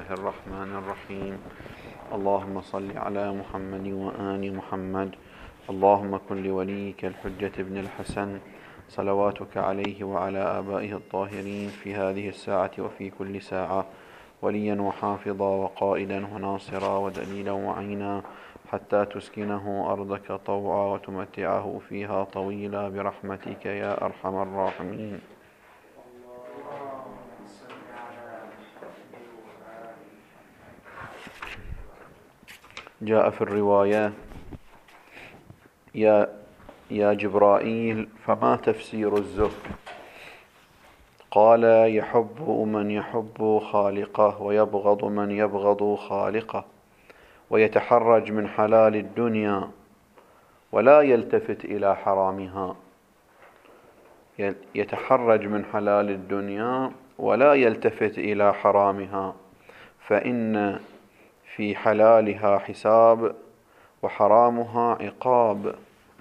الله الرحمن الرحيم. اللهم صل على محمد وآل محمد. اللهم كن لوليك الحجة ابن الحسن صلواتك عليه وعلى آبائه الطاهرين في هذه الساعة وفي كل ساعة وليا وحافظا وقائدا وناصرا ودليلا وعينا حتى تسكنه أرضك طوعا وتمتعه فيها طويلا برحمتك يا أرحم الراحمين. جاء في الرواية: يا جبرائيل، فما تفسير الزهد؟ قال: يحب من يحب خالقه ويبغض من يبغض خالقه، ويتحرج من حلال الدنيا ولا يلتفت إلى حرامها. يتحرج من حلال الدنيا ولا يلتفت إلى حرامها، فإن في حلالها حساب وحرامها عقاب.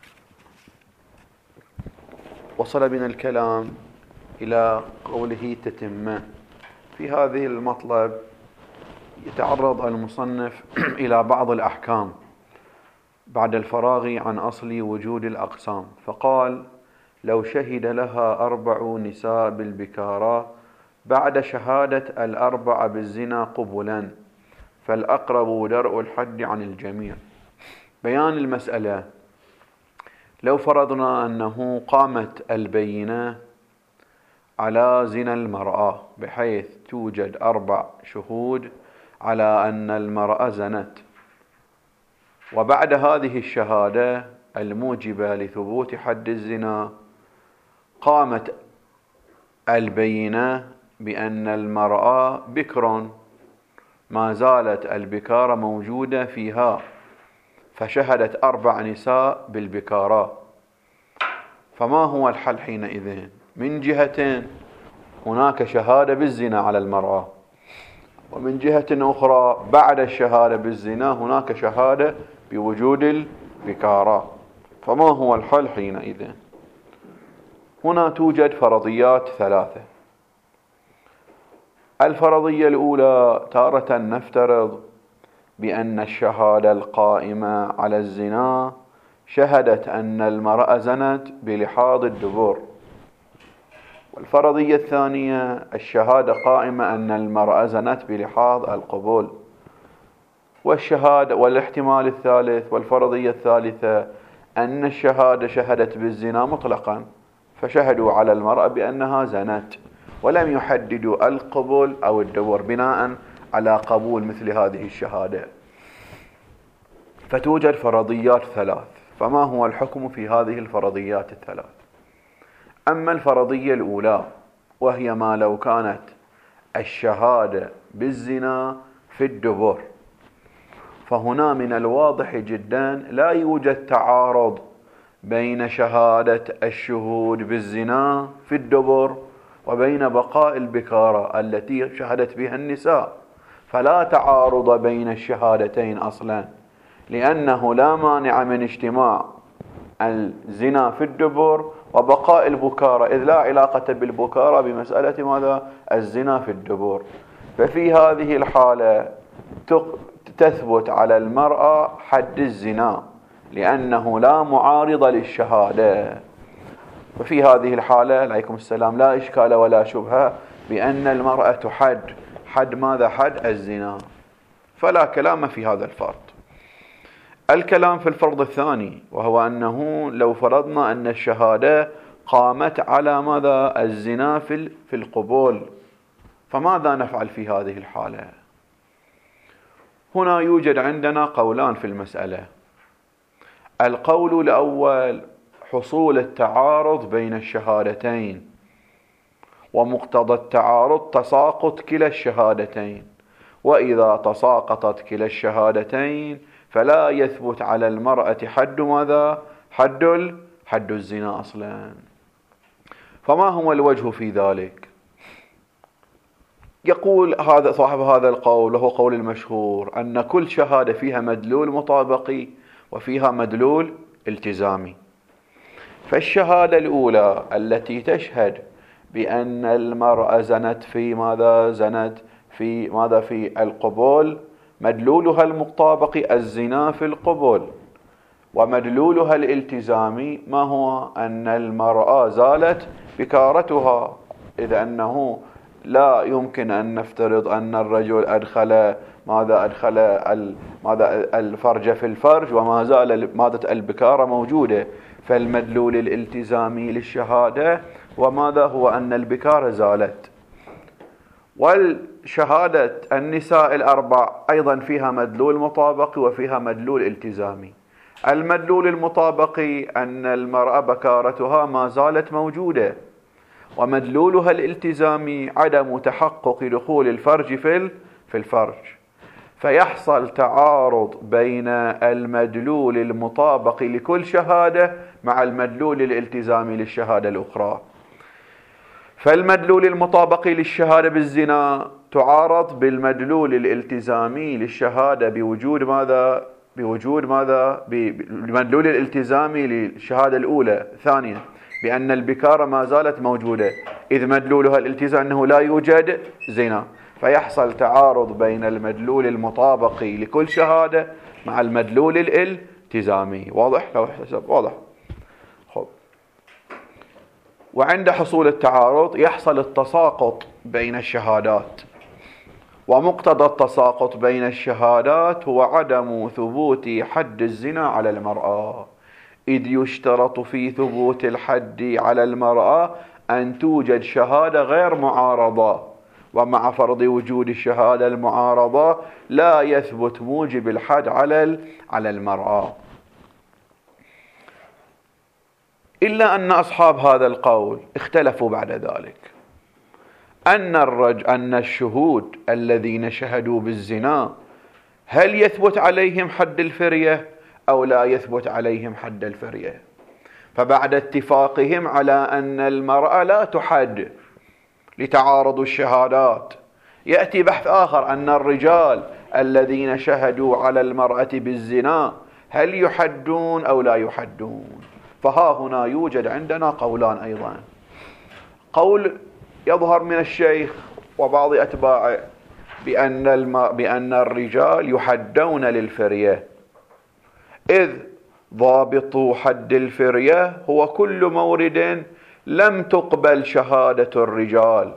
وصل بنا الكلام إلى قوله تتمة. في هذه المطلب يتعرض المصنف إلى بعض الأحكام بعد الفراغ عن أصل وجود الأقسام، فقال: لو شهد لها 4 نساء بالبكارة بعد شهادة 4 بالزنا قبلا، فالأقرب درء الحد عن الجميع. بيان المسألة: لو فرضنا أنه قامت البينة على زنا المرأة بحيث توجد 4 شهود على أن المرأة زنت، وبعد هذه الشهادة الموجبة لثبوت حد الزنا قامت البينة بأن المرأة بكر، ما زالت البكارة موجودة فيها، فشهدت 4 نساء بالبكارة، فما هو الحل حينئذ؟ من جهة هناك شهادة بالزنا على المرأة، ومن جهة أخرى بعد الشهادة بالزنا هناك شهادة بوجود البكارة، فما هو الحل حينئذ؟ هنا توجد فرضيات 3. الفرضية الأولى: تارة نفترض بأن الشهادة القائمة على الزنا شهدت أن المرأة زنت بلحاظ الدبر. والفرضية الثانية: الشهادة قائمة أن المرأة زنت بلحاظ القبول. والاحتمال الثالث والفرضية الثالثة أن الشهادة شهدت بالزنا مطلقا، فشهدوا على المرأة بأنها زنت ولم يحددوا القبول أو الدبر بناء على قبول مثل هذه الشهادة. فتوجد فرضيات 3. فما هو الحكم في هذه الفرضيات 3؟ أما الفرضية الأولى وهي ما لو كانت الشهادة بالزنا في الدبر، فهنا من الواضح جدا لا يوجد تعارض بين شهادة الشهود بالزنا في الدبر وبين بقاء البكارة التي شهدت بها النساء، فلا تعارض بين الشهادتين أصلا، لأنه لا مانع من اجتماع الزنا في الدبر وبقاء البكارة، إذ لا علاقة بالبكارة بمسألة ماذا؟ الزنا في الدبر. ففي هذه الحالة تثبت على المرأة حد الزنا، لأنه لا معارض للشهادة. وفي هذه الحالة عليكم السلام لا إشكال ولا شبهة بأن المرأة حد ماذا؟ حد الزنا، فلا كلام في هذا الفرض. الكلام في الفرض الثاني، وهو أنه لو فرضنا أن الشهادة قامت على ماذا؟ الزنا في القبول، فماذا نفعل في هذه الحالة؟ هنا يوجد عندنا قولان في المسألة. القول الأول: حصول التعارض بين الشهادتين، ومقتضى التعارض تساقط كلا الشهادتين، وإذا تساقطت كلا الشهادتين فلا يثبت على المرأة حد ماذا؟ حد الزنا أصلا. فما هو الوجه في ذلك؟ يقول هذا صاحب هذا القول، وهو قول المشهور، أن كل شهادة فيها مدلول مطابقي وفيها مدلول التزامي. فالشهادة الأولى التي تشهد بأن المرأة زنت في ماذا؟ زنت في ماذا؟ في القبول مدلولها المطابق الزنا في القبول، ومدلولها الالتزامي ما هو؟ أن المرأة زالت بكارتها، إذ أنه لا يمكن أن نفترض أن الرجل أدخل الفرج في الفرج وما زال مادة البكارة موجودة. فالمدلول الالتزامي للشهادة وماذا هو؟ أن البكارة زالت. والشهادة النساء الأربع أيضا فيها مدلول مطابقي وفيها مدلول التزامي. المدلول المطابقي أن المرأة بكارتها ما زالت موجودة، ومدلولها الالتزامي عدم تحقق دخول الفرج في الفرج. فيحصل تعارض بين المدلول المطابق لكل شهادة مع المدلول الالتزامي للشهادة الأخرى. فالمدلول المطابق للشهادة بالزنا تعارض بالمدلول الالتزامي للشهادة بوجود ماذا؟ بالمدلول الالتزامي للشهادة الأولى ثانيا بأن البكارة ما زالت موجودة، إذ مدلولها الالتزام أنه لا يوجد زنا. فيحصل تعارض بين المدلول المطابق لكل شهادة مع المدلول الالتزامي. واضح؟ لو حسب واضح. خب. وعند حصول التعارض يحصل التساقط بين الشهادات، ومقتضى التساقط بين الشهادات هو عدم ثبوت حد الزنا على المرأة، إذ يشترط في ثبوت الحد على المرأة أن توجد شهادة غير معارضة، ومع فرض وجود الشهادة المعارضة لا يثبت موجب الحد على المرأة. إلا أن أصحاب هذا القول اختلفوا بعد ذلك، أن الشهود الذين شهدوا بالزنا هل يثبت عليهم حد الفرية أو لا يثبت عليهم حد الفرية. فبعد اتفاقهم على أن المرأة لا تحد لتعارض الشهادات، يأتي بحث آخر أن الرجال الذين شهدوا على المرأة بالزنا هل يحدون أو لا يحدون. فها هنا يوجد عندنا قولان أيضا. قول يظهر من الشيخ وبعض أتباعه بأن الرجال يحدون للفرية، إذ ضابط حد الفرية هو كل مورد لم تقبل شهادة الرجال،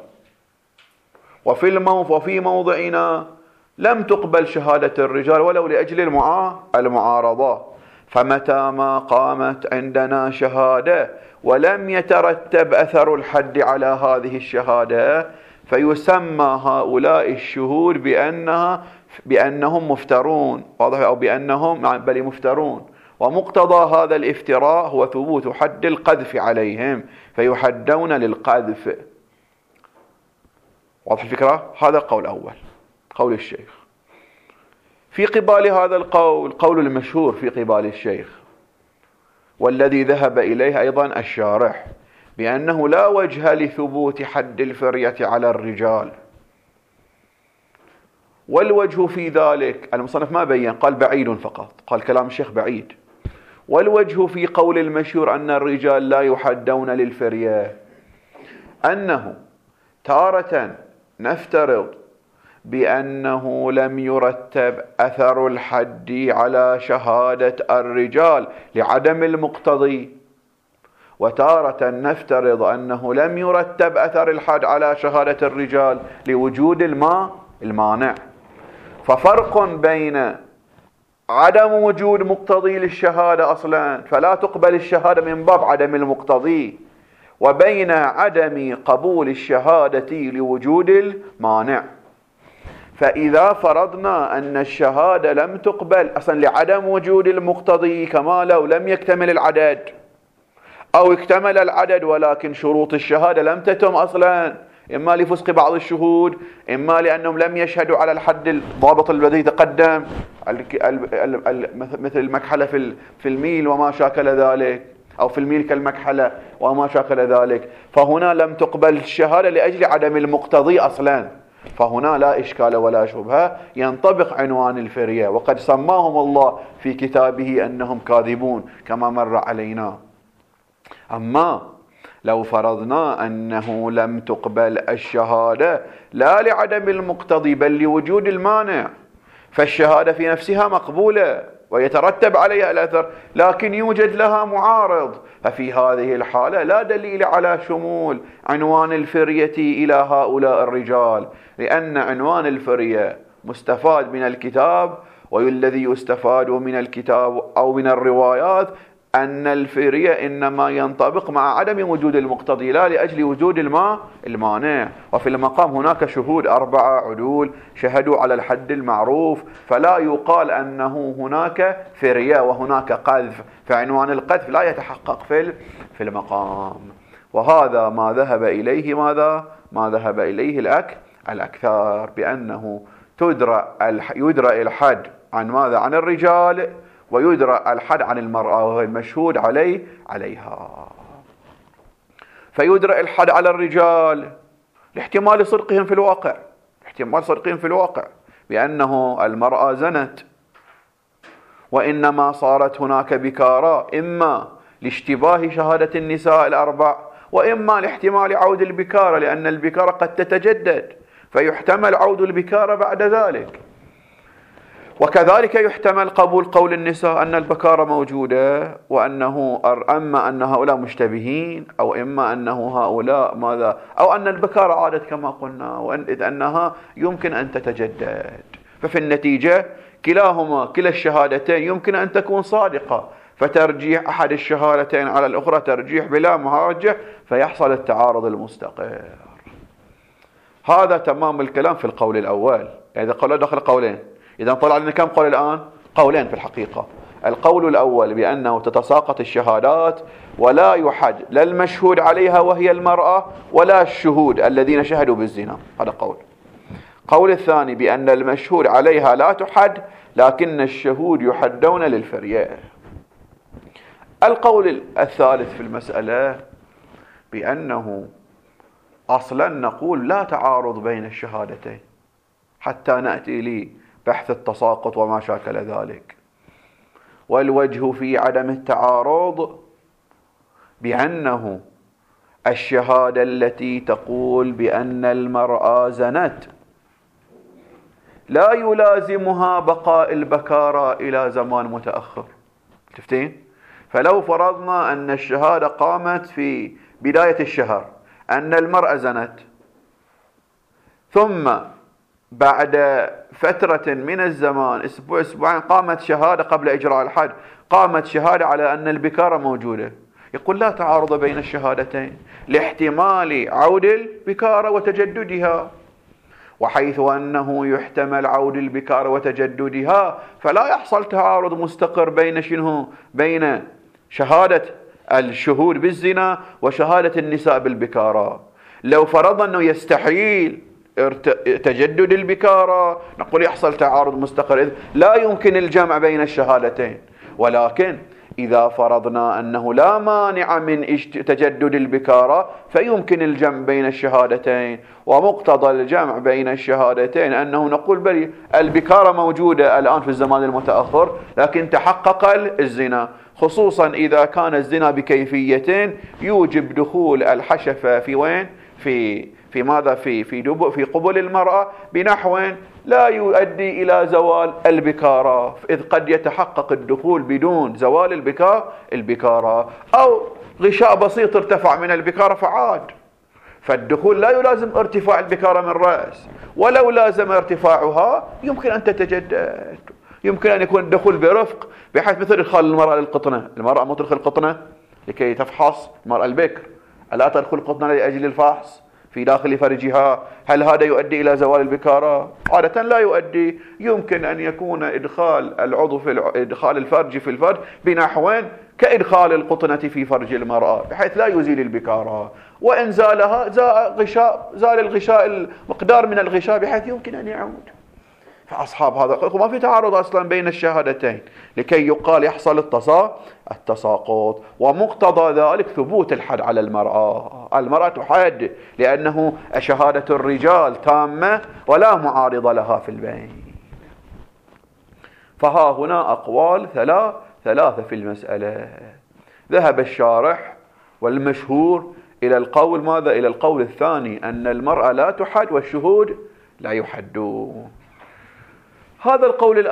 وفي موضعنا لم تقبل شهادة الرجال ولو لأجل المعارضة. فمتى ما قامت عندنا شهادة ولم يترتب أثر الحد على هذه الشهادة فيسمى هؤلاء الشهود بأنهم مفترون. واضح؟ أو بأنهم بل مفترون، ومقتضى هذا الافتراء هو ثبوت حد القذف عليهم فيحدون للقذف. واضح الفكرة؟ هذا القول الأول، قول الشيخ. في قبال هذا القول قول المشهور في قبال الشيخ، والذي ذهب إليه أيضا الشارح، بأنه لا وجه لثبوت حد الفرية على الرجال. والوجه في ذلك المصنف ما بين، قال بعيد فقط، قال كلام الشيخ بعيد. والوجه في قول المشهور أن الرجال لا يحدون للفرية أنه تارة نفترض بأنه لم يرتب أثر الحد على شهادة الرجال لعدم المقتضي، وتارة نفترض أنه لم يرتب أثر الحد على شهادة الرجال لوجود المانع. ففرق بين عدم وجود مقتضي للشهادة أصلا فلا تقبل الشهادة من باب عدم المقتضي، وبين عدم قبول الشهادة لوجود المانع. فإذا فرضنا أن الشهادة لم تقبل أصلا لعدم وجود المقتضي، كما لو لم يكتمل العدد أو اكتمل العدد ولكن شروط الشهادة لم تتم أصلا، إما لفسق بعض الشهود، إما لأنهم لم يشهدوا على الحد الضابط الذي تقدم، مثل المكحلة في الميل وما شاكل ذلك، أو في الميل كالمكحلة وما شاكل ذلك. فهنا لم تقبل الشهادة لأجل عدم المقتضي أصلا، فهنا لا إشكال ولا شبهة، ينطبق عنوان الفرية، وقد سماهم الله في كتابه أنهم كاذبون كما مر علينا. أما لو فرضنا أنه لم تقبل الشهادة لا لعدم المقتضي بل لوجود المانع، فالشهادة في نفسها مقبولة ويترتب عليها الأثر، لكن يوجد لها معارض، ففي هذه الحالة لا دليل على شمول عنوان الفرية إلى هؤلاء الرجال، لأن عنوان الفرية مستفاد من الكتاب، والذي يستفاد من الكتاب أو من الروايات أن الفرية إنما ينطبق مع عدم وجود المقتضي لا لأجل وجود المانع. وفي المقام هناك شهود 4 عدول شهدوا على الحد المعروف، فلا يقال أنه هناك فرية وهناك قذف، فعنوان القذف لا يتحقق في المقام. وهذا ما ذهب إليه ما ذهب إليه الأكثر، بأنه يدرى الحد عن ماذا؟ عن الرجال، ويدرى الحد عن المرأة وهو المشهود عليها. فيدرى الحد على الرجال لاحتمال صدقهم في الواقع، بأنه المرأة زنت، وإنما صارت هناك بكارة إما لاشتباه شهادة النساء ال4، وإما لاحتمال عود البكارة، لأن البكارة قد تتجدد فيحتمل عود البكارة بعد ذلك. وكذلك يحتمل قبول قول النساء أن البكارة موجودة، وأنه أما أن هؤلاء مشتبهين، أو إما أنه هؤلاء ماذا، أو أن البكارة عادت كما قلنا، وإذ أنها يمكن أن تتجدد. ففي النتيجة كلا الشهادتين يمكن أن تكون صادقة، فترجيح أحد الشهادتين على الأخرى ترجيح بلا محاجة، فيحصل التعارض المستقر. هذا تمام الكلام في القول الأول. إذا قالوا دخل قولين، إذا طلع لنا كم قول الآن؟ قولين في الحقيقة. القول الأول بأنه تتساقط الشهادات ولا يحد لا المشهود عليها وهي المرأة ولا الشهود الذين شهدوا بالزنا، هذا قول. قول الثاني بأن المشهود عليها لا تحد، لكن الشهود يحدون للفرية. القول الثالث في المسألة بأنه أصلا نقول لا تعارض بين الشهادتين حتى نأتي لي بحث التساقط وما شاكل ذلك. والوجه في عدم التعارض بأنه الشهادة التي تقول بأن المرأة زنت لا يلازمها بقاء البكارة إلى زمان متأخر. شفتين؟ فلو فرضنا أن الشهادة قامت في بداية الشهر أن المرأة زنت، ثم بعد فترة من الزمان أسبوعين قامت شهادة قبل إجراء الحد، قامت شهادة على أن البكارة موجودة، يقول لا تعارض بين الشهادتين لاحتمال عود البكارة وتجددها. وحيث أنه يحتمل عود البكارة وتجددها فلا يحصل تعارض مستقر بين شهادة الشهود بالزنا وشهادة النساء بالبكارة. لو فرضنا أنه يستحيل تجدد البكارة نقول يحصل تعارض مستقر، لا يمكن الجمع بين الشهادتين. ولكن إذا فرضنا أنه لا مانع من تجدد البكارة فيمكن الجمع بين الشهادتين، ومقتضى الجمع بين الشهادتين أنه نقول بل البكارة موجودة الآن في الزمان المتأخر لكن تحقق الزنا، خصوصا إذا كان الزنا بكيفيتين يوجب دخول الحشفة في وين؟ في ماذا؟ في قبل المرأة بنحو لا يؤدي إلى زوال البكارة، إذ قد يتحقق الدخول بدون زوال البكارة، أو غشاء بسيط ارتفع من البكارة فعاد. فالدخول لا يلازم ارتفاع البكارة من رأس، ولو لازم ارتفاعها يمكن أن تتجدد، يمكن أن يكون الدخول برفق، بحيث مثل إدخال المرأة للقطنة. المرأة ما تدخل القطنة لكي تفحص، المرأة البكر ألا تدخل القطنة لأجل الفحص في داخل فرجها؟ هل هذا يؤدي إلى زوال البكارة؟ عادة لا يؤدي. يمكن أن يكون إدخال العضو إدخال الفرج في الفرج بنحو كإدخال القطنة في فرج المرأة، بحيث لا يزيل البكارة، وإن زالها زال الغشاء مقدار من الغشاء بحيث يمكن أن يعود. فأصحاب هذا ما في تعارض أصلا بين الشهادتين لكي يقال يحصل التساقط. ومقتضى ذلك ثبوت الحد على المرأة تحد، لأنه شهادة الرجال تامة ولا معارض لها في البين. فها هنا أقوال ثلاثة في المسألة. ذهب الشارح والمشهور إلى القول ماذا؟ إلى القول الثاني أن المرأة لا تحد والشهود لا يحدون. هذا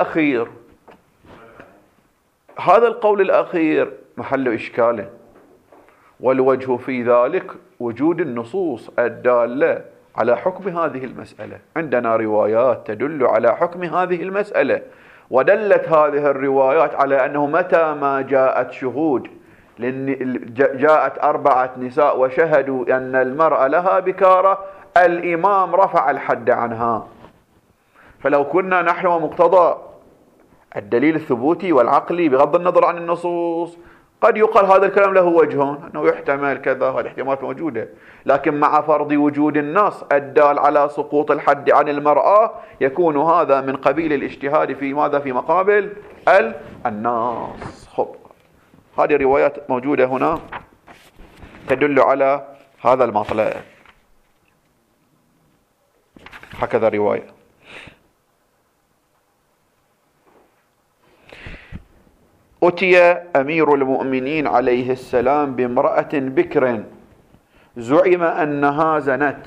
القول الأخير محل إشكال، والوجه في ذلك وجود النصوص الدالة على حكم هذه المسألة. عندنا روايات تدل على حكم هذه المسألة، ودلت هذه الروايات على أنه متى ما جاءت شهود، جاءت 4 نساء وشهدوا أن المرأة لها بكارة، الإمام رفع الحد عنها. فلو كنا نحن ومقتضى الدليل الثبوتي والعقلي بغض النظر عن النصوص قد يقال هذا الكلام له وجه، أنه يحتمل كذا، هذه الاحتمالات موجودة، لكن مع فرض وجود النص الدال على سقوط الحد عن المرأة يكون هذا من قبيل الاجتهاد في ماذا؟ في مقابل النص. هذه روايات موجودة هنا تدل على هذا المطلب. هكذا رواية. أتي أمير المؤمنين عليه السلام بامرأة بكر زعم أنها زنت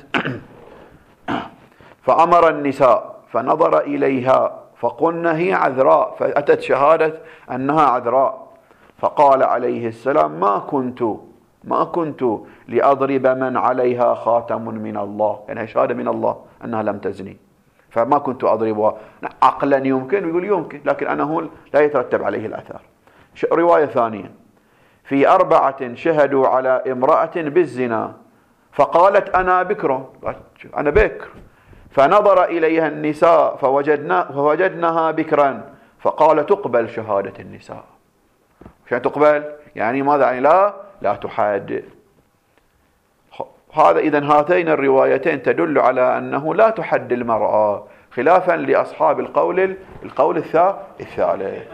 فأمر النساء فنظر إليها فقلنا هي عذراء، فأتت شهادة أنها عذراء، فقال عليه السلام ما كنت لأضرب من عليها خاتم من الله، يعني شهادة من الله أنها لم تزني، فما كنت أضربها. عقلا يمكن، يقول يمكن، لكن أنه لا يترتب عليه الأثر. رواية ثانية: في 4 شهدوا على امرأة بالزنا فقالت أنا بكر، أنا بكر، فنظر إليها النساء فوجدناها بكرا فقال تقبل شهادة النساء. عشان تقبل يعني ماذا؟ يعني لا تحاد. هذا إذن هاتين الروايتين تدل على أنه لا تحد المرأة، خلافا لأصحاب القول الثالث.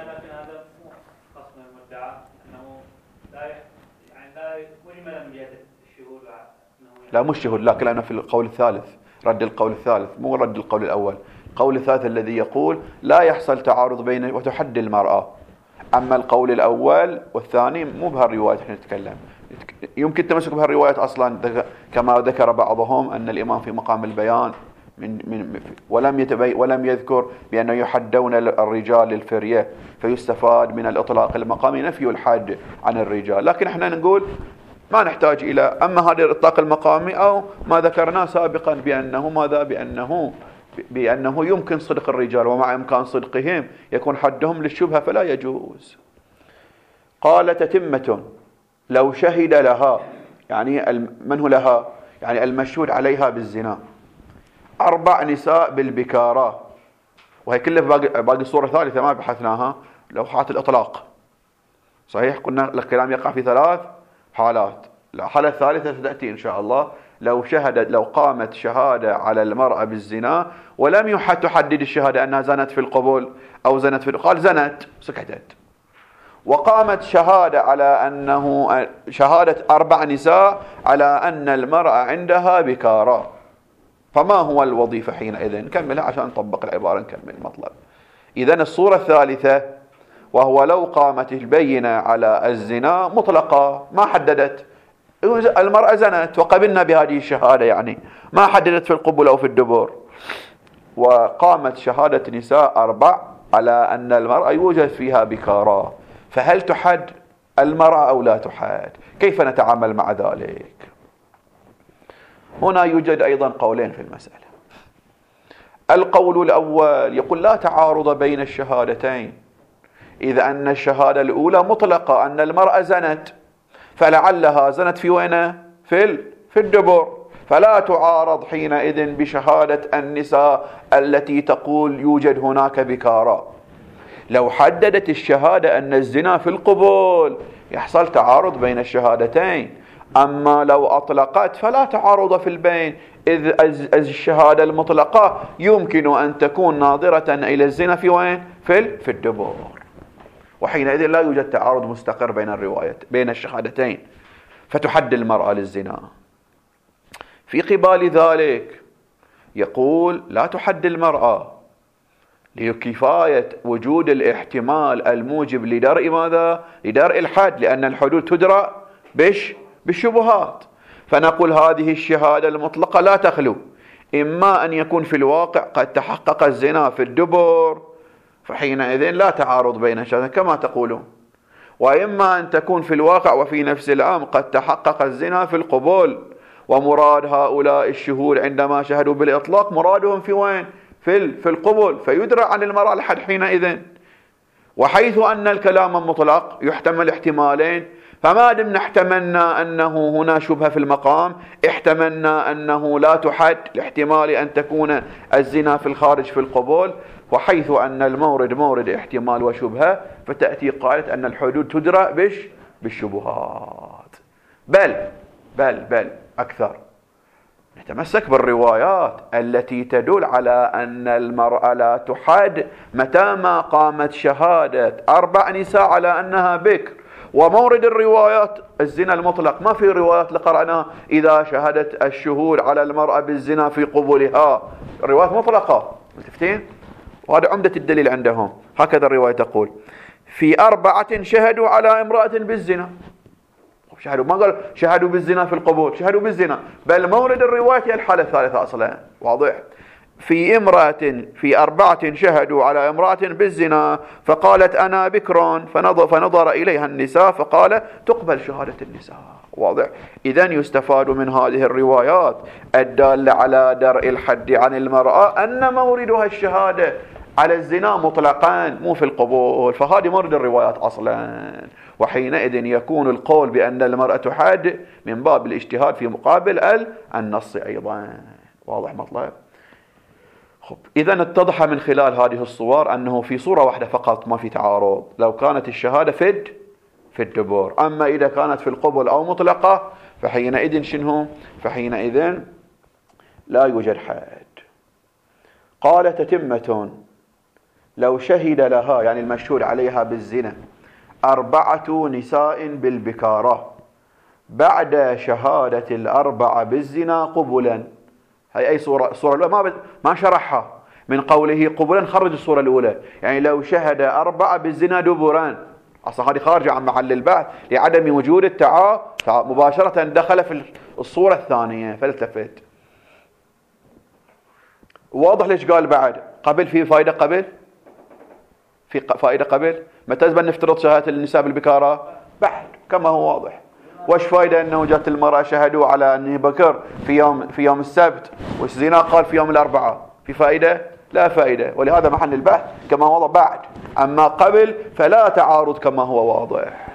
لا مش شهود، لا كلامنا في القول الثالث، رد القول الثالث مو رد القول الأول. القول الثالث الذي يقول لا يحصل تعارض بين وتحد المرأة. أما القول الأول والثاني مو بهالرواية احنا نتكلم، يمكن تمسك بهالرواية أصلا كما ذكر بعضهم أن الإمام في مقام البيان ولم يذكر بأنه يحدون الرجال للفرية، فيستفاد من الإطلاق المقامي نفي الحد عن الرجال. لكن احنا نقول ما نحتاج إلى أما هذا الإطلاق المقامي أو ما ذكرناه سابقا بأنه ماذا؟ بأنه يمكن صدق الرجال، ومع إمكان صدقهم يكون حدهم للشبهة فلا يجوز. قال تتمة: لو شهد لها، يعني من هو لها؟ يعني المشهود عليها بالزنا، 4 نساء بالبكارة، وهي كلها باقي الصورة الثالثة ما بحثناها، لوحات الإطلاق. صحيح قلنا الكلام يقع في 3 حالات، الحالة الثالثة ستأتي إن شاء الله. لو قامت شهادة على المرأة بالزنا ولم تحدد الشهادة أنها زنت في القبول أو زنت في قال زنت سكتت، وقامت شهادة على أنه شهادة 4 نساء على أن المرأة عندها بكارة، فما هو الوظيفة حينئذ؟ نكملها عشان نطبق العبارة، نكمل المطلب. إذن الصورة الثالثة وهو لو قامت البينة على الزنا مطلقة ما حددت، المرأة زنت وقبلنا بهذه الشهادة، يعني ما حددت في القبول أو في الدبر، وقامت شهادة نساء 4 على أن المرأة يوجد فيها بكارة، فهل تحد المرأة أو لا تحد؟ كيف نتعامل مع ذلك؟ هنا يوجد أيضا قولين في المسألة. القول الأول يقول لا تعارض بين الشهادتين، إذا أن الشهادة الأولى مطلقة أن المرأة زنت، فلعلها زنت في وين؟ في الدبر، فلا تعارض حينئذ بشهادة النساء التي تقول يوجد هناك بكارة. لو حددت الشهادة أن الزنا في القبول يحصل تعارض بين الشهادتين، أما لو أطلقت فلا تعارض في البين، إذ الشهادة المطلقة يمكن أن تكون ناظرة إلى الزنا في وين؟ في الدبر، وحينئذ لا يوجد تعارض مستقر بين الشهادتين، فتحد المرأة للزنا. في قبال ذلك يقول لا تحد المرأة لكفاية وجود الاحتمال الموجب لدرء ماذا؟ لدرء الحد، لأن الحدود تدرأ بالشبهات، فنقول هذه الشهادة المطلقة لا تخلو إما أن يكون في الواقع قد تحقق الزنا في الدبر، فحينئذ لا تعارض بين الشهادتين كما تقولون، وإما أن تكون في الواقع وفي نفس الأمر قد تحقق الزنا في القبول، ومراد هؤلاء الشهود عندما شهدوا بالإطلاق مرادهم في وين؟ في القبول، فيدرى عن المرأة الحد حينئذ. وحيث أن الكلام مطلق يحتمل احتمالين، فما دمنا احتملنا أنه هنا شبهة في المقام، احتملنا أنه لا تحد لاحتمال أن تكون الزنا في الخارج في القبول، وحيث أن المورد مورد احتمال وشبهة، فتأتي قالت أن الحدود تدرى بالشبهات. بل أكثر نتمسك بالروايات التي تدل على أن المرأة لا تحد متى ما قامت شهادة 4 نساء على أنها بكر. ومورد الروايات الزنا المطلق، ما في روايات لقرأنا إذا شهدت الشهود على المرأة بالزنا في قبولها، روايات مطلقة، ملتفتين؟ وهذا عمدة الدليل عندهم. هكذا الرواية تقول: في 4 شهدوا على امرأة بالزنا. شهدوا، ما قال شهدوا بالزنا في القبول، شهدوا بالزنا، بل مورد الرواية هي الحالة الثالثة أصلا. واضح؟ في 4 شهدوا على امرأة بالزنا فقالت أنا بكر، فنظر إليها النساء فقال تقبل شهادة النساء. واضح؟ إذن يستفاد من هذه الروايات الدالة على درء الحد عن المرأة أن موردها الشهادة على الزنا مطلقا، مو في القبول، فهذه مورد الروايات أصلا. وحينئذ يكون القول بأن المرأة تحد من باب الاجتهاد في مقابل النص أيضا. واضح مطلب؟ إذن اتضح من خلال هذه الصور أنه في صورة واحدة فقط ما في تعارض، لو كانت الشهادة في الدبر. أما إذا كانت في القبل أو مطلقة فحينئذ شنو؟ فحينئذ لا يوجد حد. قال تتمة: لو شهد لها، يعني المشهود عليها بالزنا، 4 نساء بالبكارة بعد شهادة ال4 بالزنا قبلا. هي أي صورة؟ الصورة الأولى ما شرحها، من قوله قبلا خرج الصورة الأولى، يعني لو شهد 4 بالزنا دبران، أصلا هذه خارجة عن محل البحث لعدم وجود مباشرة دخل في الصورة الثانية فالتفت. واضح ليش قال بعد قبل؟ في فائدة قبل، في فائدة قبل. متى نفترض شهادة النساء بالبكارة؟ بعد، كما هو واضح. وش فائدة أنه جاءت المرأة شهدوا على أنه بكر في يوم السبت، والزنا قال في يوم الأربعاء؟ في فائدة؟ لا فائدة. ولهذا محل البحث كما هو واضح بعد. أما قبل فلا تعارض كما هو واضح.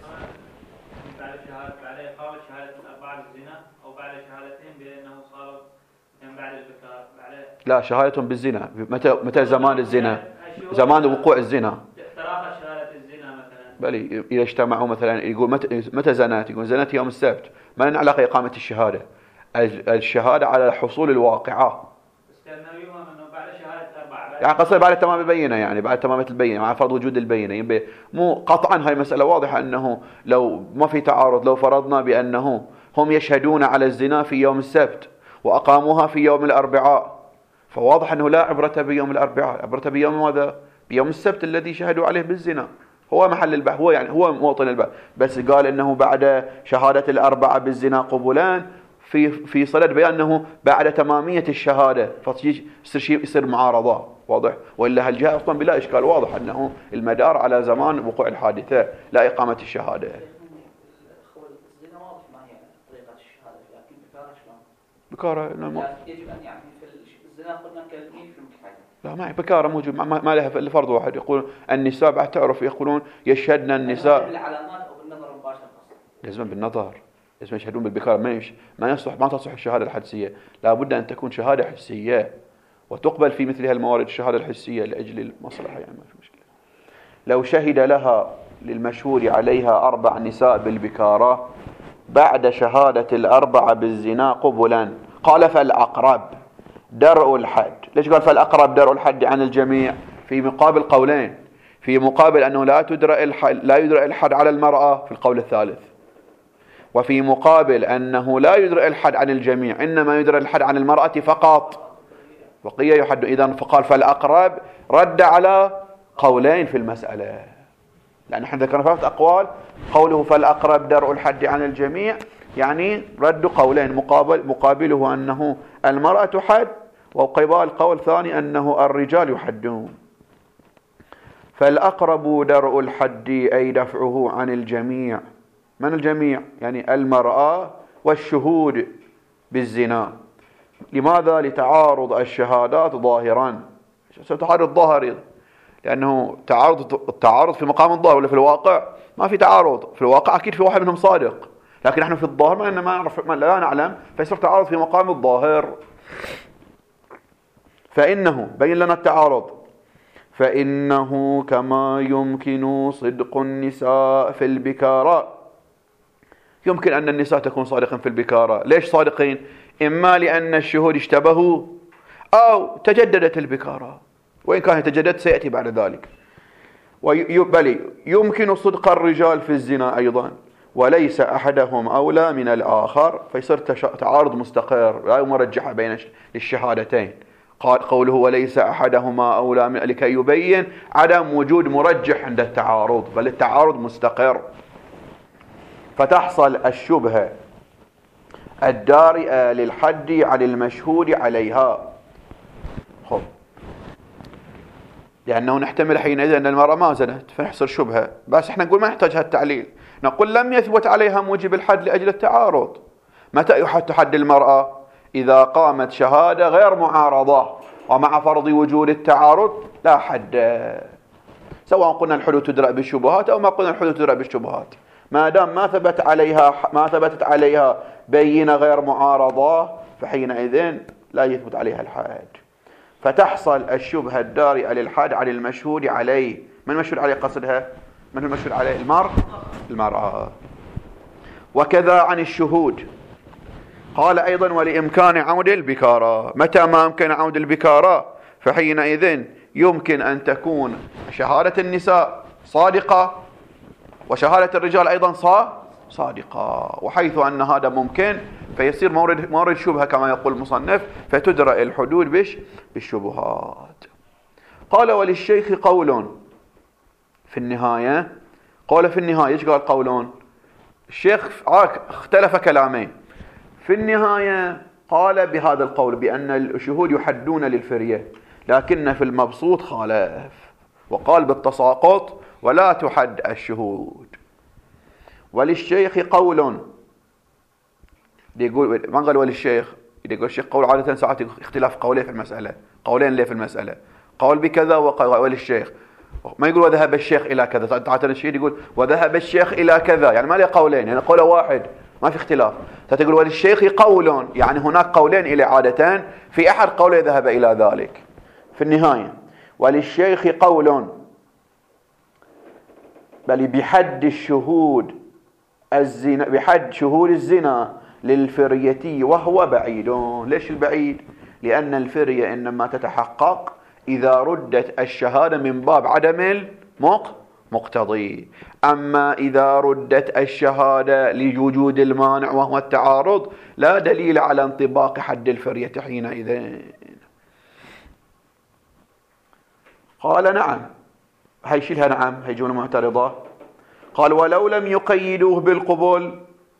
بعد إقامة شهادة ال4 بالزنا أو بعد شهادتين بأنه صار بعد البكار؟ لا، شهادة بالزنا. متى زمان الزنا؟ زمان وقوع الزنا. تراخى شهادة الزنا مثلا. بل إذا اجتمعوا مثلا يقول متى زنت؟ يقول زنت يوم السبت، ما لنا علاقة إقامة الشهادة. الشهادة على حصول الواقعة. بس كان يوهم أنه بعد شهادة 4 يعني قصير بعد تمام البينة، يعني بعد تمام البينة مع فرض وجود البينة. مو قطعا هاي مسألة واضحة أنه لو ما في تعارض، لو فرضنا بأنه هم يشهدون على الزنا في يوم السبت وأقاموها في يوم الأربعاء، فواضح أنه لا عبرة بيوم الأربعاء، عبرة بيوم ماذا؟ بيوم السبت الذي شهدوا عليه بالزنا. هو محل البحث، هو يعني هو موطن البحث. بس قال انه بعد شهادة ال4 بالزنا قبولان في صدد بيان انه بعد تمامية الشهادة يصير معارضة. واضح؟ والا هالجهة اصلا بلا اشكال، واضح انه المدار على زمان وقوع الحادثة لا اقامة الشهادة. الزنا واضح ما هي طريقة الشهادة، لكن بكارة يجب ان يعني في الزنا قلنا كالمين في المكحل. لا، ما بكارة موجود، ما لها الا فرض واحد. يقول النساء بعد تعرف، يقولون يشهدن النساء بالعلامات او بالنظر مباشرة. لازم بالنظر، لازم يشهدون بالبكارة. ما تصح الشهادة الحدسية، لا بد ان تكون شهادة حسية وتقبل في مثل الموارد الشهادة الحسية لأجل المصلحة، يعني ما في مشكلة. لو شهد لها للمشهور عليها 4 نساء بالبكارة بعد شهادة ال4 بالزنا قبلا، قال فالأقرب درء الحد. ليش قال فالأقرب درء الحد عن الجميع؟ في مقابل قولين، في مقابل أنه لا يدرأ الحد على المرأة في القول الثالث، وفي مقابل أنه لا يدرأ الحد عن الجميع، إنما يدرأ الحد عن المرأة فقط، بقية يحد. إذن فقال فالأقرب رد على قولين في المسألة، لأن احنا ذكرنا 3 أقوال. قوله فالأقرب درء الحد عن الجميع يعني رد قولين، مقابله أنه المرأة حد، وقبال قول ثاني أنه الرجال يحدون. فالأقرب درء الحد أي دفعه عن الجميع. من الجميع؟ يعني المرأة والشهود بالزنا. لماذا؟ لتعارض الشهادات ظاهرا. تعارض ظاهري، لأنه التعارض في مقام الظاهر، ولا في الواقع ما في تعارض. في الواقع أكيد في واحد منهم صادق، لكن نحن في الظاهر ما نعرف، لا نعلم، فيصير تعارض في مقام الظاهر. فإنه بين لنا التعارض، فإنه كما يمكن صدق النساء في البكارة. يمكن أن النساء تكون صادقين في البكارة. ليش صادقين؟ إما لأن الشهود اشتبهوا، أو تجددت البكارة، وإن كانت تجددت سيأتي بعد ذلك. بل يمكن صدق الرجال في الزنا أيضا، وليس أحدهم أولى من الآخر، فيصير تعارض مستقر لا مرجح بين الشهادتين. قال قوله وليس أحدهما أولى من، لكي يبين عدم وجود مرجح عند التعارض، بل التعارض مستقر. فتحصل الشبهة الدارئة للحد عن المشهود عليها. خب، لأنه نحتمل حينئذ أن المرأة ما زنت، فنحصل شبهة، بس احنا نقول ما نحتاج هالتعليل، نقول لم يثبت عليها موجب الحد لأجل التعارض. متى يحد المرأة؟ إذا قامت شهادة غير معارضة، ومع فرض وجود التعارض لا حد، سواء قلنا الحدود تدرأ بالشبهات أو ما قلنا الحدود تدرأ بالشبهات، ما دام ما ثبتت عليها بينة غير معارضة، فحينئذ لا يثبت عليها الحد. فتحصل الشبهة الدارئة للحد عن المشهود عليه. من المشهود عليه قصدها؟ من المشهود عليه؟ المرأة. وكذا عن الشهود. قال أيضا ولإمكان عود البكارة. متى ما أمكن عود البكارة فحينئذ يمكن أن تكون شهادة النساء صادقة، وشهادة الرجال أيضا صادقة. وحيث أن هذا ممكن فيصير مورد شبهة كما يقول المصنف، فتدرأ الحدود بالشبهات. قال وللشيخ قول في النهاية. قال في النهاية، ايش قال قولون؟ الشيخ اختلف كلامين. في النهاية قال بهذا القول بأن الشهود يحدون للفرية، لكن في المبسوط خالف وقال بالتساقط ولا تحد الشهود. وللشيخ قول، يقول ما قال وللشيخ، يقول الشيخ قول عادة ساعات اختلاف قولين في المسألة، قولين ليه في المسألة، قول بكذا وقول وللشيخ، ما يقول وذهب الشيخ إلى كذا. عادة الشيخ يقول وذهب الشيخ إلى كذا، يعني ما له قولين، يعني قول واحد ما في اختلاف. تقول وللشيخ قول، يعني هناك قولين إلى عادتان، في أحد قوله ذهب إلى ذلك. في النهاية وللشيخ قول بل بحد الشهود الزنا، بحد شهود الزنا للفرية وهو بعيد. ليش البعيد؟ لأن الفرية إنما تتحقق إذا ردت الشهادة من باب عدم المقتضي. أما إذا ردت الشهادة لوجود المانع وهو التعارض لا دليل على انطباق حد الفرية حينئذ. قال نعم، هيشيلها نعم، هي جملة معترضة. قال ولو لم يقيدوه بالقبول،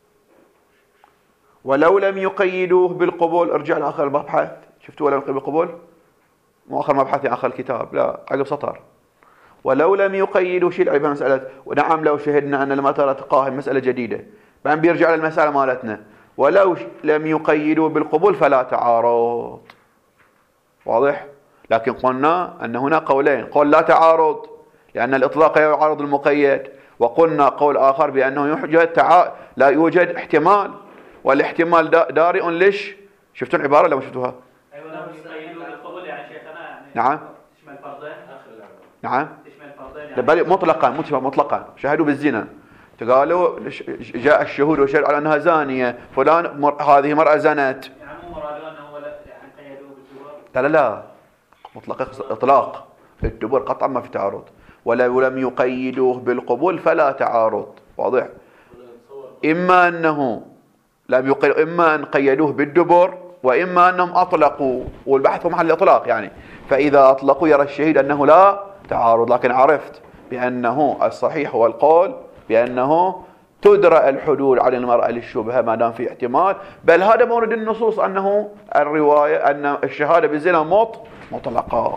ولو لم يقيدوه بالقبول، ارجع لآخر المبحث، شفتوا ولو لم يقيدوه بالقبول؟ مو آخر مبحث آخر الكتاب، لا عقب سطر. ولو لم يقيدوا شيء العيب مسألة، ونعم لو شهدنا أن المطر تقاهم مسألة جديدة، بعدين بيرجع للمسألة مالتنا ولو لم يقيدوا بالقبول فلا تعارض. واضح؟ لكن قلنا أن هنا قولين، قول لا تعارض لأن الإطلاق يعارض المقيد، وقلنا قول آخر بأنه لا يوجد احتمال، والاحتمال دارئ ليش؟ شفتوا العبارة لو شفتوها؟ أيوة لم يقيدوا بالقبول يعني شيخنا يعني نعم تشمل فرضين. نعم تشمل فرضين يعني مطلقا شهدوا بالزنا، قالوا جاء الشهود وشهد على أنها زانية، فلان هذه مرأة زنت، يعني مو مرادوا أنه يعني قيدوه بالدبر؟ لا مطلق إطلاق الدبر قطعا ما في تعارض. ولو لم يقيدوه بالقبول فلا تعارض. واضح؟ إما أنه لم يقيد، إما أن قيدوه بالدبر، وإما أنهم أطلقوا، والبحث محل الإطلاق يعني. فإذا أطلقوا يرى الشهيد أنه لا تعارض، لكن عرفت بأنه الصحيح هو القول بأنه تدرأ الحدود على المرأة للشبهة ما دام في احتمال، بل هذا مورد النصوص أنه الرواية أن الشهادة بالزنا مطلقة.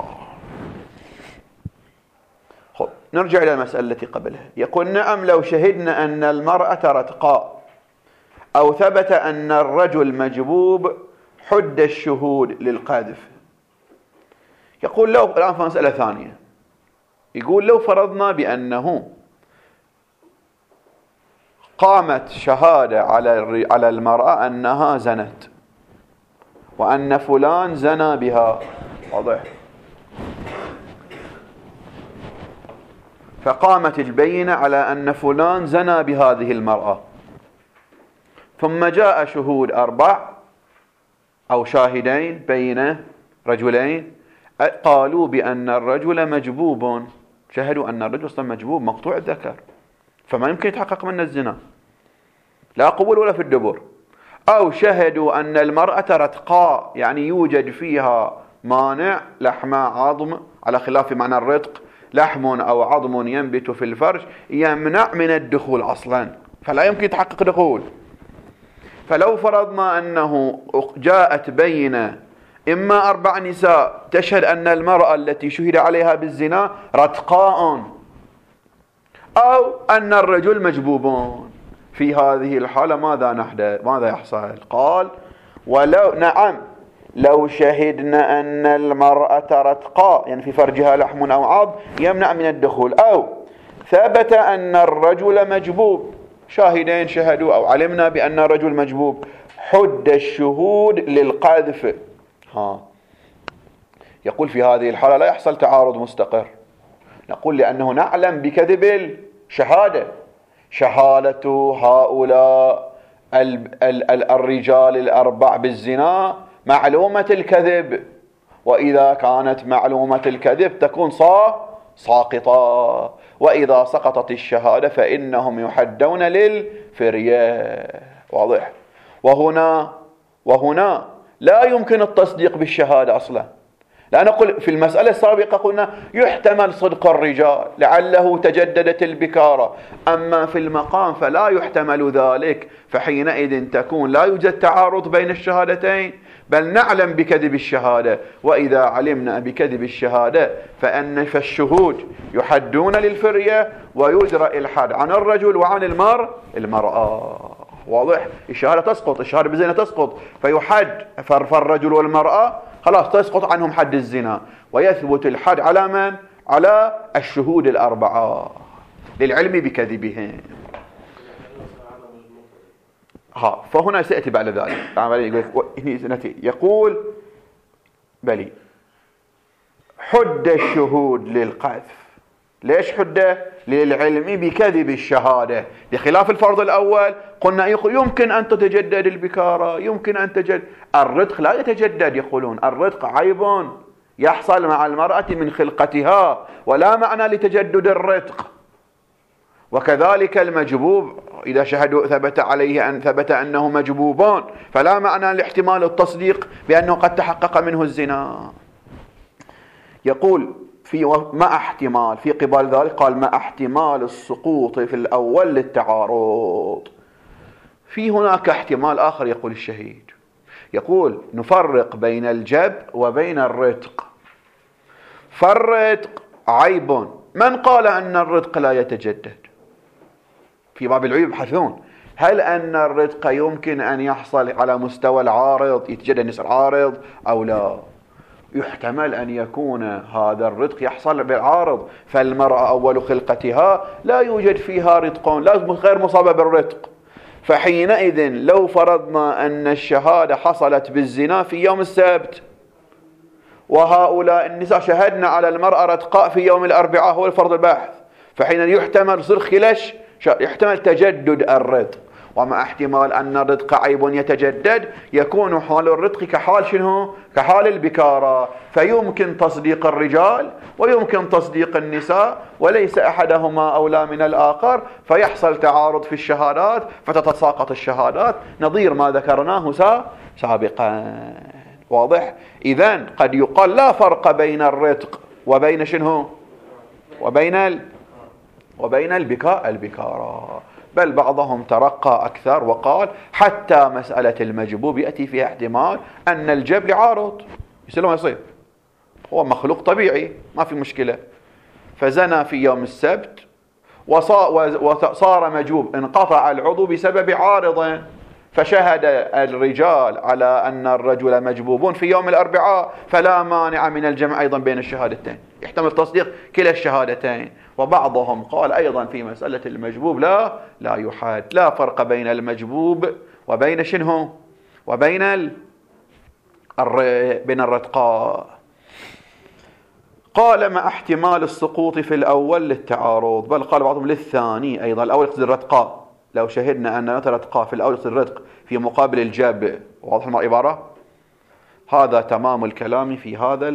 نرجع إلى المسألة التي قبلها. يقول نعم لو شهدنا أن المرأة رتقاء أو ثبت أن الرجل مجبوب حد الشهود للقاذف. يقول لو الآن في مسألة ثانية، يقول لو فرضنا بأنه قامت شهادة على المرأة أنها زنت وأن فلان زنى بها، واضح، فقامت البينة على أن فلان زنى بهذه المرأة، ثم جاء شهود 4 أو شاهدين بين رجلين قالوا بأن الرجل مجبوب، شهدوا أن الرجل أصلا مجبوب مقطوع الذكر، فما يمكن يتحقق منه الزنا لا قبول ولا في الدبر. أو شهدوا أن المرأة رتقاء، يعني يوجد فيها مانع لحم عظم، على خلاف معنى الرتق، لحم أو عظم ينبت في الفرج يمنع من الدخول أصلا، فلا يمكن يتحقق دخول. فلو فرضنا أنه جاءت بينة إما 4 نساء تشهد أن المرأة التي شهد عليها بالزنا رتقاء أو أن الرجل مجبوبون، في هذه الحالة ماذا يحصل؟ قال ولو نعم لو شهدنا أن المرأة رتقاء، يعني في فرجها لحم أو عظم يمنع من الدخول، أو ثبت أن الرجل مجبوب، شاهدين شهدوا أو علمنا بأن الرجل مجبوب، حد الشهود للقذف. يقول في هذه الحالة لا يحصل تعارض مستقر. نقول لأنه نعلم بكذب الشهادة، شهادة هؤلاء الرجال 4 بالزنا معلومة الكذب، وإذا كانت معلومة الكذب تكون ساقطة، وإذا سقطت الشهادة فإنهم يحدون للفرية، واضح. وهنا لا يمكن التصديق بالشهادة أصلا، لا نقول في المسألة السابقة قلنا يحتمل صدق الرجال لعله تجددت البكارة، أما في المقام فلا يحتمل ذلك، فحينئذ تكون لا يوجد تعارض بين الشهادتين، بل نعلم بكذب الشهادة، وإذا علمنا بكذب الشهادة فالشهود يحدون للفرية ويجرى الحد عن الرجل وعن المرأة، واضح. الشهادة تسقط، الشهادة بالزنا تسقط، فيحد فالرجل والمرأة خلاص تسقط عنهم حد الزنا، ويثبت الحد على من؟ على الشهود 4 للعلم بكذبهم. فهنا سيأتي بعد ذلك يقول بلي حد الشهود للقذف. ليش حده؟ للعلم بكذب الشهادة، بخلاف الفرض الأول قلنا يمكن أن تتجدد البكارة، يمكن أن تجدد الرتق، لا يتجدد. يقولون الرتق عيب يحصل مع المرأة من خلقتها، ولا معنى لتجدد الرتق. وكذلك المجبوب إذا شهدوا ثبت أنه مجبوبان، فلا معنى لاحتمال التصديق بأنه قد تحقق منه الزنا. يقول مع احتمال في قبال ذلك، قال مع احتمال السقوط في الأول للتعارض. في هناك احتمال آخر، يقول الشهيد، يقول نفرق بين الجب وبين الرتق. فالرتق عيب، من قال أن الرتق لا يتجدد؟ في باب العيوب يبحثون هل أن الرتق يمكن أن يحصل على مستوى العارض، يتجدد نصف عارض أو لا؟ يحتمل أن يكون هذا الرتق يحصل بالعارض، فالمرأة أول خلقتها لا يوجد فيها رتق، لا غير مصابة بالرتق. فحينئذ لو فرضنا أن الشهادة حصلت بالزنا في يوم السبت، وهؤلاء النساء شهدنا على المرأة رتقاء في يوم الأربعاء، هو الفرض الباحث، فحين يحتمل صير خلش، يحتمل تجدد الرتق. ومع احتمال أن الرتق عيب يتجدد، يكون حال الرتق كحال شنو؟ كحال البكارة، فيمكن تصديق الرجال ويمكن تصديق النساء، وليس أحدهما أولى من الآخر، فيحصل تعارض في الشهادات فتتساقط الشهادات، نظير ما ذكرناه سابقا، واضح. إذن قد يقال لا فرق بين الرتق وبين شنو؟ وبين البكارة، بل بعضهم ترقى أكثر وقال حتى مسألة المجبوب يأتي فيها احتمال أن الجبر عارض، يصير ما يصير، هو مخلوق طبيعي ما في مشكلة، فزنى في يوم السبت وصار مجبوب، انقطع العضو بسبب عارض، فشهد الرجال على أن الرجل مجبوب في يوم الأربعاء، فلا مانع من الجمع أيضا بين الشهادتين، يحتمل تصديق كلا الشهادتين. وبعضهم قال أيضا في مسألة المجبوب لا يحاد، لا فرق بين المجبوب وبين شنو وبين بين الرتقاء. قال مع احتمال السقوط في الأول للتعارض، بل قال بعضهم للثاني أيضا. الأول يقصد الرتقاء، لو شهدنا أن الرتقاء في الأول يقصد الرتق في مقابل الجاب، واضح العبارة؟ هذا تمام الكلام في هذا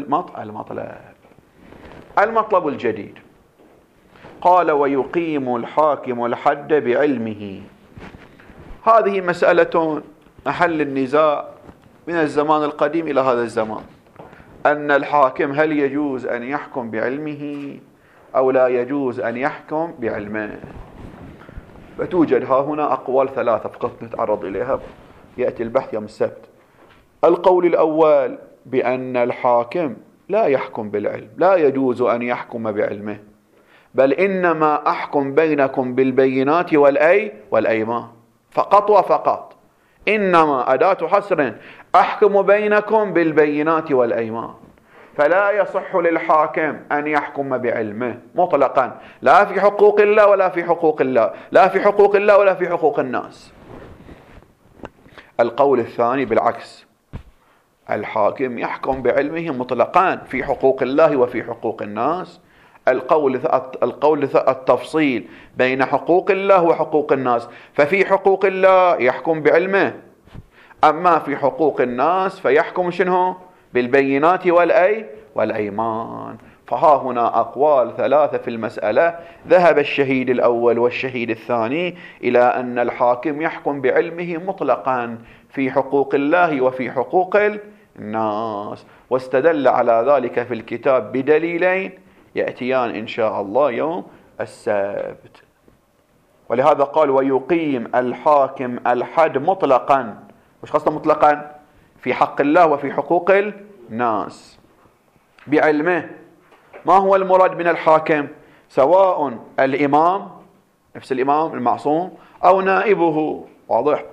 المطلب الجديد. قال ويقيم الحاكم الحد بعلمه. هذه مسألة محل النزاع من الزمان القديم إلى هذا الزمان، أن الحاكم هل يجوز أن يحكم بعلمه أو لا يجوز أن يحكم بعلمه. فتوجد ها هنا أقوال ثلاثة فقط نتعرض إليها، يأتي البحث يوم السبت. القول الأول بأن الحاكم لا يحكم بالعلم، لا يجوز أن يحكم بعلمه، بل إنما أحكم بينكم بالبينات والأيمان فقط وفقط، إنما أداة حصر، أحكم بينكم بالبينات والأيمان. فلا يصح للحاكم أن يحكم بعلمه مطلقا، لا في حقوق الله ولا في حقوق الله، لا في حقوق الله ولا في حقوق الناس. القول الثاني بالعكس، الحاكم يحكم بعلمه مطلقا في حقوق الله وفي حقوق الناس. القول التفصيل بين حقوق الله وحقوق الناس، ففي حقوق الله يحكم بعلمه، أما في حقوق الناس فيحكم شنو بالبينات والأيمان. فها هنا أقوال ثلاثة في المسألة. ذهب الشهيد الأول والشهيد الثاني إلى أن الحاكم يحكم بعلمه مطلقا في حقوق الله وفي حقوق الناس، واستدل على ذلك في الكتاب بدليلين يأتيان إن شاء الله يوم السبت. ولهذا قال ويقيم الحاكم الحد مطلقا. مش قصده مطلقا في حق الله وفي حقوق الناس بعلمه. ما هو المراد من الحاكم؟ سواء الإمام نفس الإمام المعصوم أو نائبه. واضح؟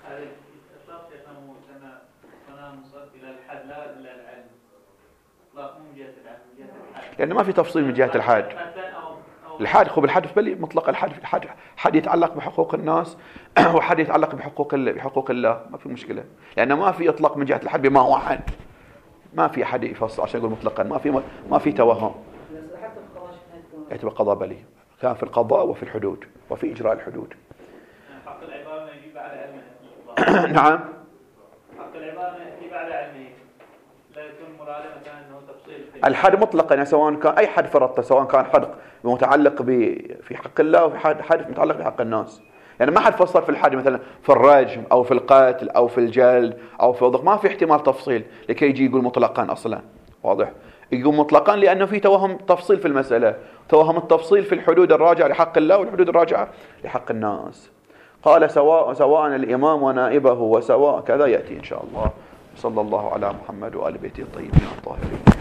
لأن ما في تفصيل من جهة الحد. الحد خب الحد بل مطلق الحد حد يتعلق بحقوق الناس وحد يتعلق بحقوق الله، ما في مشكلة، لأن ما في إطلاق من جهة الحد بما هو حد، ما في أحد يفصل عشان يقول مطلقا، ما في توهم. يعتبر قضاء بلي كان في القضاء وفي الحدود وفي إجراء الحدود. حق العبارة ما يجي بعد علمه. نعم. حق العبارة ما يجي بعد علمه، لا يكون مراده مثلا أنه تفصيل. الحد مطلقا يعني سواء كان أي حد فرضته، سواء كان حد متعلق في حق الله أو في حد متعلق بحق الناس. يعني ما حد فصل في الحد مثلا في الرجم أو في القتل أو في الجلد أو في الضغط، ما في احتمال تفصيل لكي يجي يقول مطلقا أصلا. واضح؟ يقول مطلقا لأنه في توهم تفصيل في المسألة، توهم التفصيل في الحدود الراجعة لحق الله والحدود الراجعة لحق الناس. قال سواء الإمام ونائبه وسواء كذا يأتي إن شاء الله. صلى الله على محمد وآل بيته الطيبين الطاهرين.